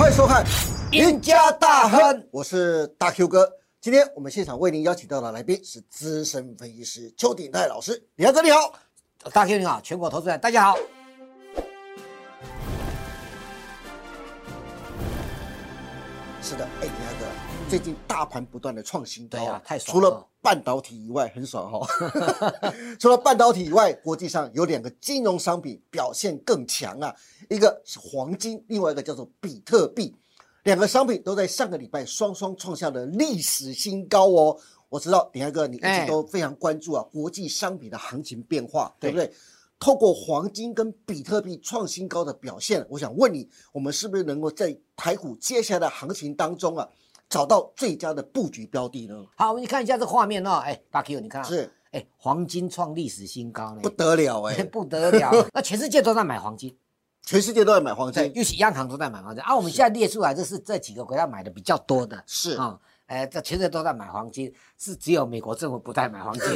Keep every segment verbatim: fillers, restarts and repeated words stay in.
欢迎收看《赢家大亨》，我是大 Q 哥。今天我们现场为您邀请到的来宾是资深分析师邱鼎泰老师。李大哥你好， 大 Q 你好，全国投资人大家好。 是的，哎，李大哥，最近大盘不断的创新高， 对啊，太爽除了。 了半导体以外，很爽哈、哦。除了半导体以外，国际上有两个金融商品表现更强啊，一个是黄金，另外一个叫做比特币。两个商品都在上个礼拜双双创下了历史新高哦。我知道鼎泰哥你一直都非常关注啊、哎、国际商品的行情变化， 对, 对不对？透过黄金跟比特币创新高的表现，我想问你，我们是不是能够在台股接下来的行情当中啊，找到最佳的布局标的呢？ 好，我们看一下这个画面哦，哎，大 Q 你看、啊、 是， 哎，黄金创历史新高呢， 不得了哎， 不得了，那全世界都在买黄金。 全世界都在买黄金， 尤其央行都在买黄金啊。我们现在列出来，这是这几个国家买的比较多的， 是啊，哎、嗯，这全世界都在买黄金，是只有美国政府不在买黄金。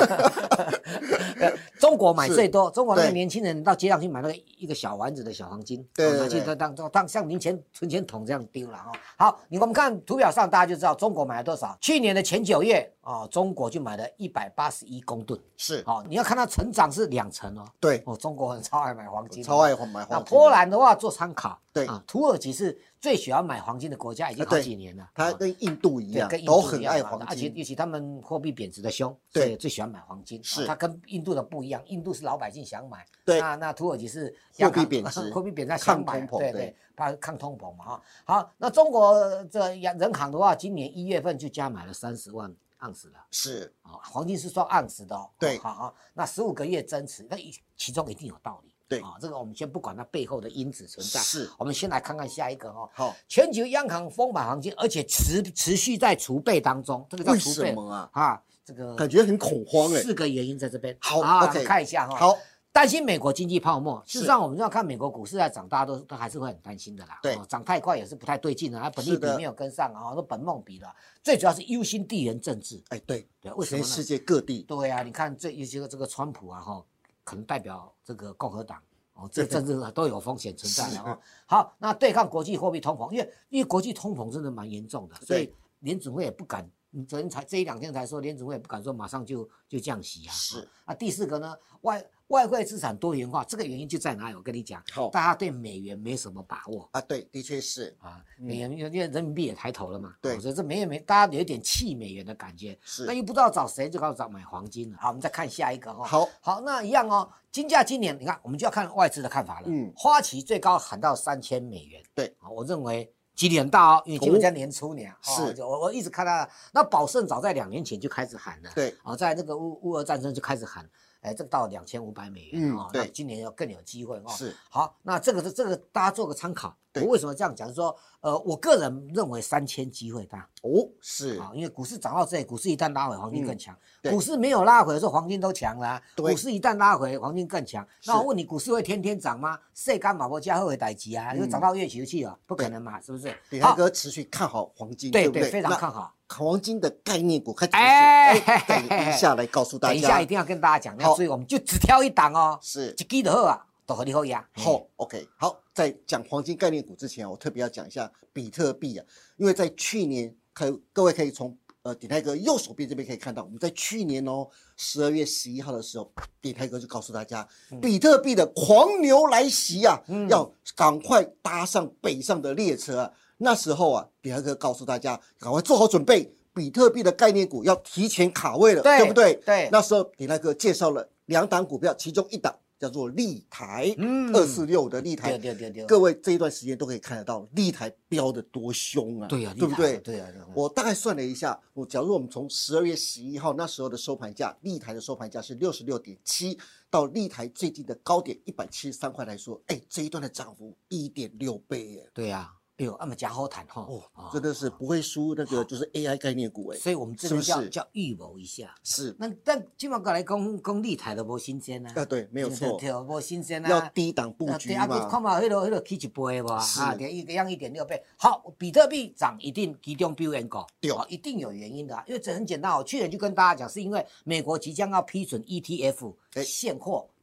中国买最多，中国那个年轻人到街上去买那个一个小丸子的小黄金， 对对对， 拿去当当当像零钱存钱筒这样丢了哈。好，你我们看图表上，大家就知道中国买了多少。去年的前九月啊、哦，中国就买了一百八十一公吨， 是， 好、哦，你要看它成长是两成哦。 对， 哦，中国很超爱买黄金， 超爱买黄金。 那波兰的话做参考， 对啊，土耳其是最喜欢买黄金的国家，已经好几年了。 它跟印度一样， 跟印度都很爱黄金， 而且尤其他们货币贬值的凶， 对， 所以最喜欢买黄金。 是， 它跟印度的不一样，印度是老百姓想买， 对， 那那土耳其是货币贬值， 货币贬值想买， 抗通膨， 对对，怕抗通膨嘛哈。好，那中国这人行的话，今年一月份就加买了三十万盎司了， 是啊，黄金是算盎司的哦， 对， 好啊，那十五个月增持，那其中一定有道理。 对啊、哦，这个我们先不管它背后的因子存在， 是， 我们先来看看下一个哦。 好， 全球央行疯买黄金，而且持持续在储备当中，这个叫储备。 为什么啊？ 啊，这个感觉很恐慌哎、欸。 四个原因在这边。 好啊 ，OK， 看一下哈、哦。 好， 担心美国经济泡沫。事实上，我们要看美国股市在涨，大家都都还是会很担心的啦。 对、 哦，涨太快也是不太对劲的，它本利比没有跟上啊，都本梦比了。最主要是忧心地缘政治。 哎，对对，为什么呢？ 全世界各地。 对啊，你看这一些这个川普啊，哈、哦，可能代表这个共和党。哦，这政治都有风险存在的哦。好，那对抗国际货币通膨，因为因为国际通膨真的蛮严重的，所以联准会也不敢，昨天才这一两天才说联准会也不敢说马上就就降息啊。 是啊，第四个呢，外外汇资产多元化，这个原因就在哪里？我跟你讲， 好， 大家对美元没什么把握啊，对，的确是啊，美元因为人民币也抬头了嘛， 对， 哦、所以这美元没大家有一点弃美元的感觉， 是， 那又不知道找谁，就告诉找买黄金了。好，我们再看下一个哦。 好， 好，那一样哦。金价今年你看，我们就要看外资的看法了。 嗯， 花旗最高喊到三千美元， 对， 我认为几率很大哦，因为今年在年初年、 哦、 是，我我一直看到，那宝盛早在两年前就开始喊了， 对， 啊，在那个乌乌俄战争就开始喊，哎，这个到两千五百美元， 嗯， 哦， 对， 那今年要更有机会哦。 是， 好，那这个这个大家做个参考。我为什么这样讲？是说，呃，我个人认为三千机会大哦，是啊，因为股市涨到这里，股市一旦拉回，黄金更强； 嗯、 股市没有拉回的时候，黄金都强了、啊；股市一旦拉回，黄金更强。那我问你，股市会天天涨吗？谁敢把握加后会逮急啊？因为涨到月球去了，不可能嘛，是不是？ 李大哥持续看好黄金， 对对不对？ 非常看好黄金的概念股，开始哎， 等一下来告诉大家， 等一下一定要跟大家讲，要注意，我们就只挑一档哦， 是一支就好啊。都和你好呀， 好 ，OK， 好，在讲黄金概念股之前，我特别要讲一下比特币啊，因为在去年，可各位可以从呃鼎泰哥右手边这边可以看到，我们在去年哦十二月十一号的时候，鼎泰哥就告诉大家，嗯、比特币的狂牛来袭啊，嗯、要赶快搭上北上的列车啊。那时候啊，鼎泰哥告诉大家，赶快做好准备，比特币的概念股要提前卡位了， 对, 对不对？ 对， 那时候鼎泰哥介绍了两档股票，其中一档叫做立台，嗯，二四六的立台， 对对对对， 各位这一段时间都可以看得到立台飙得多凶啊， 对呀、啊， 对不对？ 对呀、啊， 我大概算了一下，我假如我们从十二月十一号那时候的收盘价，立台的收盘价是六十六点七，到立台最近的高点一百七十三块来说，哎，这一段的涨幅一点六倍耶， 对呀、啊。哎呦，那么加好谈哈， 哦，真的是不会输那个就是 A I 概念股哎， 所以我们这边叫叫预谋一下， 是。 那但今晚过来讲讲立台都无新鲜啊， 啊对，没有错， 对，无新鲜啊， 要低档布局嘛， 对啊，看嘛，迄个迄个起一倍吧，啊，一个样一点六倍。好，比特币涨一定其中表现过， 对， 一定有原因的，因为这很简单哦。去年就跟大家讲，是因为美国即将要批准 E T F 现货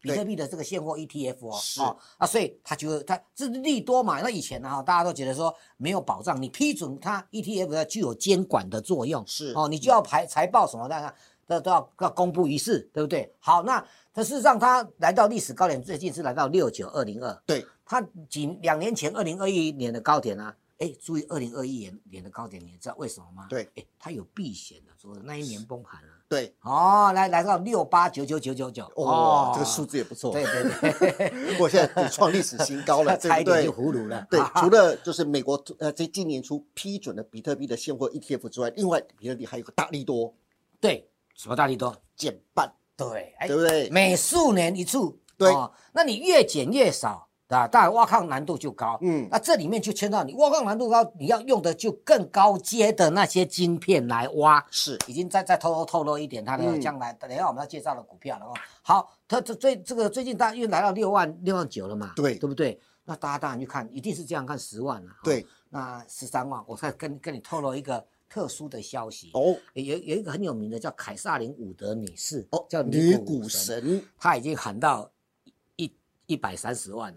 比特币的这个现货 E T F 哦， 是哦啊，所以它就它这是利多嘛。那以前呢、啊，大家都觉得说没有保障，你批准它 E T F 要具有监管的作用， 是哦，你就要排财报什么的，都都要要公布一次，对不对？好，那它事实上它来到历史高点，最近是来到六九二零二， 对， 它几两年前二零二一年的高点啊。哎，注意二零二一年年的高点，你知道为什么吗？ 对， 哎，它有避险的，说那一年崩盘了。 对， 哦，来来到六八九九九九九， 哦，这个数字也不错。 对对对， 我现在也创历史新高了，对不对？ 差一点就葫芦了。 对，除了就是美国呃在今年初批准了比特币的现货 E T F 之外，另外比特币还有个大利多， 对，什么大利多？ 减半， 对， 对不对？ 每数年一次， 对， 哦，那你越减越少。啊，当然挖矿难度就高， 嗯， 那这里面就牵到你挖矿难度高，你要用的就更高阶的那些晶片来挖， 是， 已经再再透露透露一点它的将来，等一下我们要介绍的股票了哦。好，它这最这个最近大约来到六万六万九了嘛， 对， 对不对？那大家当然去看，一定是这样看十万了， 对， 那十三万，我再跟跟你透露一个特殊的消息哦， 有有一个很有名的叫凯撒琳伍德女士， 哦， 叫女股神， 她已经喊到。一百三十万，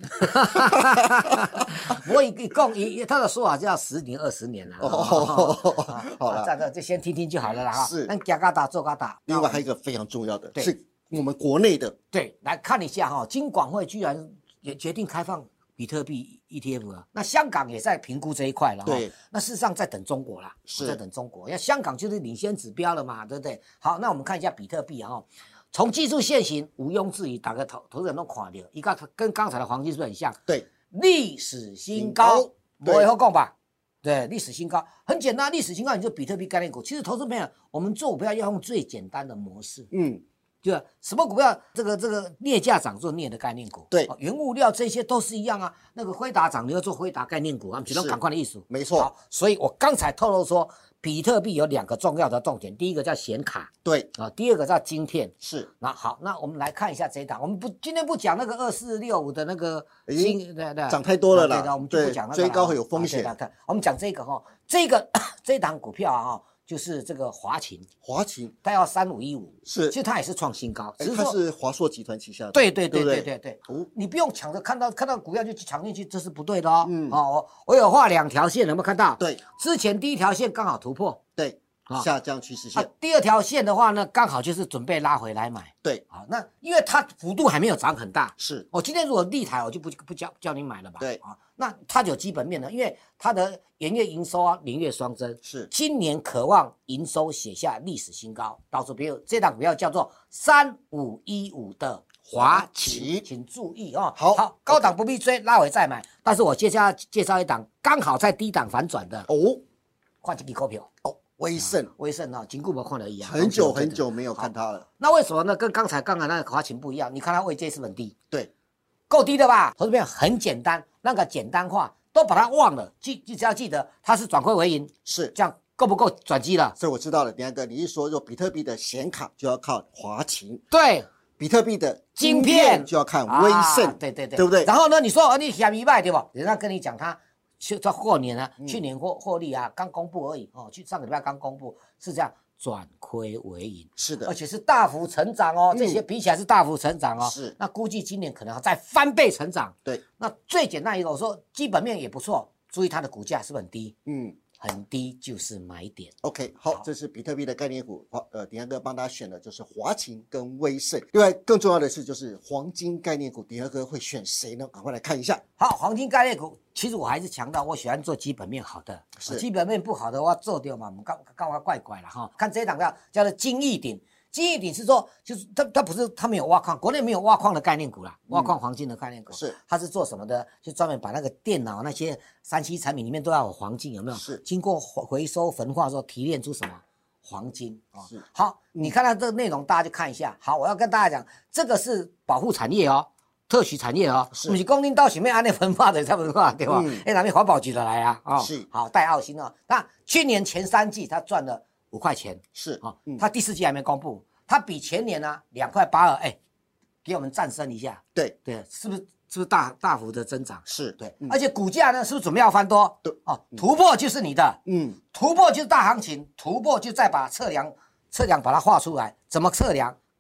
我一一共一他的说法就要十年二十年了。 哦，好了， 这个就先听听就好了啦哈。 是， 那加嘎达做嘎达。 另外还有一个非常重要的是我们国内的， 对，来看一下哈，金管会居然也决定开放比特币 E T F 了，那香港也在评估这一块了。 对， 那事实上在等中国啦， 是在等中国，要香港就是领先指标了嘛，对不对？好，那我们看一下比特币啊。从技术线型毋庸置疑，打个头投资人都看到，一个跟刚才的黄金是不是很像？ 对， 历史新高，不会后讲吧？对，历史新高很简单，历史新高你就比特币概念股。其实投资朋友，我们做股票要用最简单的模式， 嗯， 就什么股票这个这个镍价涨做镍的概念股， 对， 哦、原物料这些都是一样啊。那个辉达涨你要做辉达概念股，他们只能赶快的意思， 没错。 好，所以我刚才透露说。比特币有两个重要的重点，第一个叫显卡， 对啊，第二个叫晶片， 是。 那好，那我们来看一下这一档，我们不今天不讲那个二四六五的那个新，对对， 涨太多了啦， 对的，我们就不讲那个追高会有风险。 看，我们讲这个哈，这个这一档股票啊哈。就是这个华勤， 华勤它要三五一五， 是， 其实它也是创新高， 只是它是华硕集团旗下的， 对对对对对对，哦，你不用抢着看到看到股票就去抢进去，这是不对的哦。嗯，哦，我我有画两条线，有没有看到？ 对， 之前第一条线刚好突破， 对，下降趋势线。 啊，第二条线的话呢，刚好就是准备拉回来买。 对， 好，那因为它幅度还没有涨很大， 是我今天如果立台，我就不不叫叫你买了吧。 对啊，那它有基本面的，因为它的元月营收啊，年月双增， 是今年渴望营收写下历史新高。到时候比如这档股票叫做三五一五的华勤，请注意哦。 好， 好，高档不必追，拉回再买。但是我接下来介绍一档刚好在低档反转的哦， 换几笔股票哦。威盛， 威盛啊，金固没看了一样， 很久很久没有看它了。 那为什么呢？跟刚才刚才那个华勤不一样？你看它位阶是很低， 对， 够低的吧？投资朋友很简单，那个简单化都把它忘了，记只要记得它是转亏为盈， 是这样够不够转机了？ 所以我知道了，第二个你是说，就比特币的显卡就要靠华勤， 对， 比特币的晶片就要看威盛， 啊，对对对， 对不对？ 然后呢，你说哦，你嫌一卖对不？人家跟你讲他。去到过年啊，去年获获利啊，刚公布而已哦。去上个礼拜刚公布，是这样转亏为盈， 是的， 而且是大幅成长哦。这些比起来是大幅成长哦。 是， 那估计今年可能要再翻倍成长。 对， 那最简单一个，我说基本面也不错，注意它的股价是不是很低？嗯。很低就是买点。 OK， 好，这是比特币的概念股，呃，鼎安哥帮大家选的就是华勤跟威盛。另外，更重要的是就是黄金概念股，鼎安哥会选谁呢？赶快来看一下。 好，黄金概念股，其实我还是强调，我喜欢做基本面好的， 是基本面不好的我做掉嘛，我们干干嘛怪怪了哈？看这一档票叫做金益鼎。金益鼎是说，就是它它不是它没有挖矿，国内没有挖矿的概念股啦，挖矿黄金的概念股、嗯、是，它是做什么的？就专门把那个电脑那些三 C 产品里面都要有黄金，有没有？ 是，经过回收焚化之后提炼出什么黄金啊？ 是， 好，你看到这个内容，大家就看一下。好，我要跟大家讲，这个是保护产业哦，特许产业哦，不是公定到前面按那焚化的才焚化，对吧？哎、嗯，那边环保局的来啊，哦， 是， 好，戴奥辛哦。那去年前三季他赚了五块钱， 是啊、哦嗯，他第四季还没公布。它比前年呢两块八二，哎，给我们战胜一下， 对对，是不是是不是大大幅的增长？ 是对、嗯，而且股价呢是不是准备要翻多？ 对哦，突破就是你的， 嗯， 突破就是大行情，突破就再把测量测量把它画出来，怎么测量？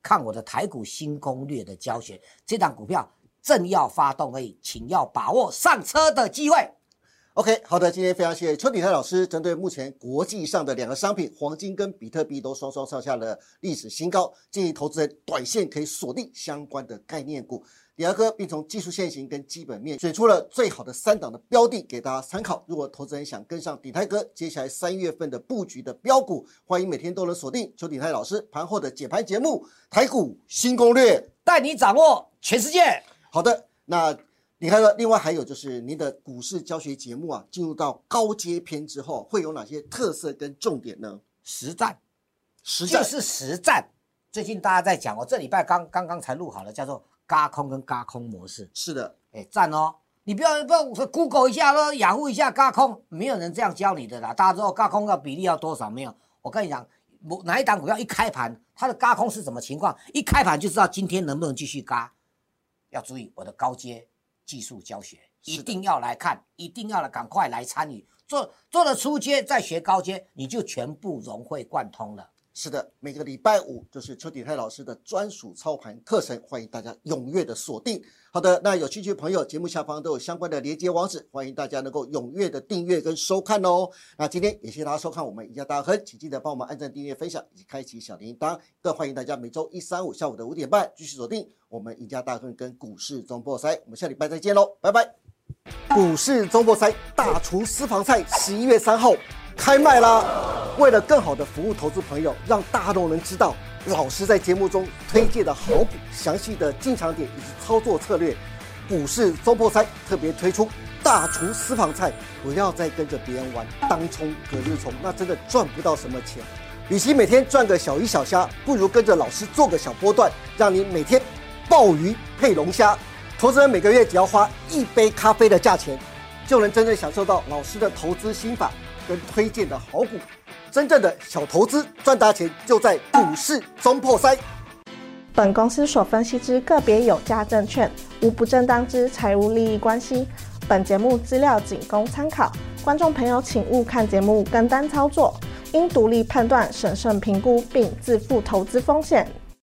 看我的台股新攻略的教学，这档股票正要发动而已，请要把握上车的机会。 OK， 好的，今天非常谢谢邱鼎泰老师，针对目前国际上的两个商品，黄金跟比特币都双双创下了历史新高，建议投资人短线可以锁定相关的概念股。李二哥并从技术线型跟基本面选出了最好的三档的标的给大家参考。如果投资人想跟上鼎泰哥接下来三月份的布局的标股，欢迎每天都能锁定邱鼎泰老师盘后的解盘节目《台股新攻略》， 带你掌握全世界。 好的，那鼎泰哥，另外还有就是您的股市教学节目啊，进入到高阶篇之后，会有哪些特色跟重点呢？ 实战， 实战就是实战。最近大家在讲哦，这礼拜刚刚刚才录好了，叫做轧空跟轧空模式。 是的， 哎，赞哦！你不要不要 Google 一下咯，雅虎一下轧空，没有人这样教你的啦。大家知道轧空要比例要多少没有？我跟你讲，哪一档股票一开盘，它的轧空是什么情况？一开盘就知道今天能不能继续轧。要注意我的高阶技术教学，一定要来看，一定要来赶快来参与。做做了初阶，再学高阶，你就全部融会贯通了。 是的，每个礼拜五就是邱鼎泰老师的专属操盘课程，欢迎大家踊跃的锁定。好的，那有兴趣的朋友，节目下方都有相关的连结网址，欢迎大家能够踊跃的订阅跟收看哦。那今天也谢谢大家收看我们赢家大亨，请记得帮我们按赞、订阅、分享以及开启小铃铛。更欢迎大家每周一、三、五下午的五点半继续锁定我们赢家大亨跟股市中破塞。我们下礼拜再见喽，拜拜。股市中破塞大厨私房菜十一月三号开卖啦！为了更好的服务投资朋友，让大家都能知道老师在节目中推荐的好股、详细的进场点以及操作策略，股市中破塞特别推出大厨私房菜。不要再跟着别人玩当冲、隔日冲，那真的赚不到什么钱。与其每天赚个小鱼小虾，不如跟着老师做个小波段，让你每天鲍鱼配龙虾。投资人每个月只要花一杯咖啡的价钱，就能真正享受到老师的投资心法跟推荐的好股。真正的小投资赚大钱，就在股市中破塞。 本公司所分析之个别有价证券，无不正当之财务利益关系。本节目资料仅供参考，观众朋友请勿看节目跟单操作，应独立判断、审慎评估，并自负投资风险。